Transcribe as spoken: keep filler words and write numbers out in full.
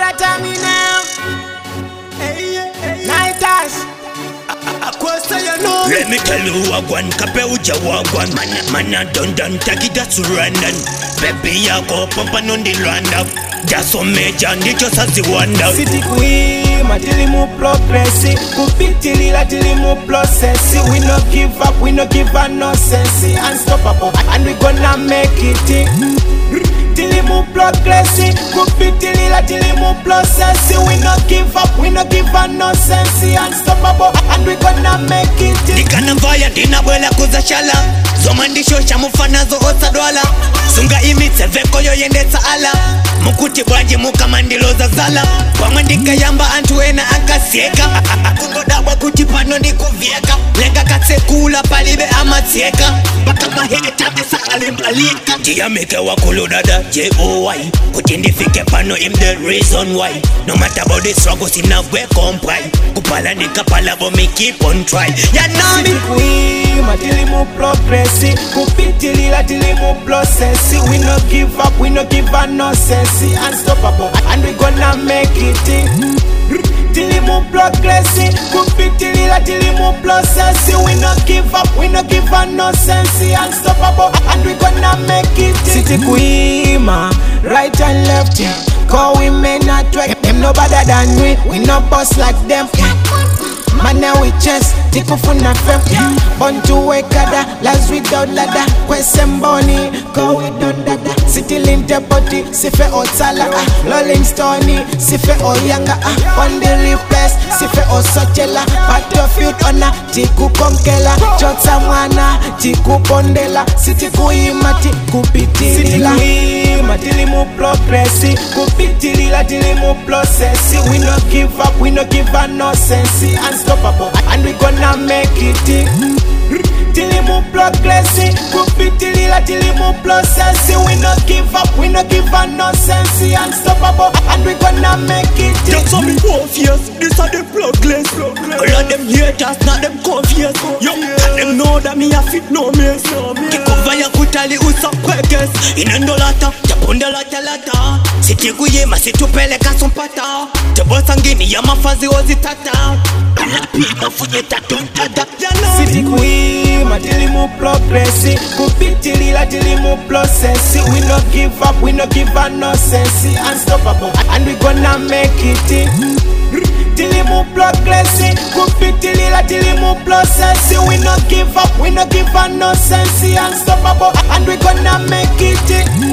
that time in now. Nighters. Let me tell you what one kape uja wagwan Mana mana don don taki that's random Baby ya go pump on the Rwanda That's so major ni just as the wonder City queen matili mu progress Kupitili la tili mu process We no give up, we no give up no sense Unstoppable and we gonna make it Tili mu progress Kupitili la tili mu process We no give up, we no give up no sense Unstoppable and we gonna make it Dikana vaya dina bwela kuzashala Zomandisho shamufana zo osadwala Sunga imitse veko yo yendetsa ala Mukuti bwanji mukamandilo za zala Wamandika yamba antuena akasieka Akungodabwa kuti pano ni kuvieka Lenga katsekula palibe amatieka Baka maheta mesa alimbalika Tia meke wakulu dada J O Y Kuti ndifike pano im the reason why No matter about the struggle sinagwe comply Kupala nikapala bo me keep on try Ya nami City matili mu progress Kupitili la tili mu process We no give up, we no give up no sense Unstoppable and we gonna make it Tili mu progress Kupitili la tili mu process We no give up, we no give up no sense Unstoppable and we gonna make it City queen, right and left Cause we may not work Them no better than we, we no boss like them Man now we chest, tikufuna fem Born to work ada, lives without ladder Kwesen boni, go we don't dada City linte body, sife otala Rolling Stony, sife oyanga On the replace, sife osochela Battlefield ona, tiku konkela Chotsa mwana, tiku pondela City kuima, tiku pitilila City kuima, tili mu progressi Kupitili la tili mu processi We no give up, we no give up no sense Unstoppable, and we gonna make it Tili mu progressi Kupitili la tili mu processi We no give up, we no give up no sense Unstoppable, and we gonna make it That's how me obvious, this are the progress All of them haters, not them confused Yo, them know that me a fit no mess Kikuva ya kutali usa kwekes Inendo lata, tapunde lata lata Siti kuyema, situpele kasumpata Tebosa ngini ya mafazi ozi tata Alapima funyeta tuntada City queen, matili mu progressi Kupitili la tili mu processi We no give up, we no give up no sense Unstoppable, and we gonna make it Tili mu progressi Kupitili la tili mu processi We no give up, we no give up no sense Unstoppable, and we gonna make it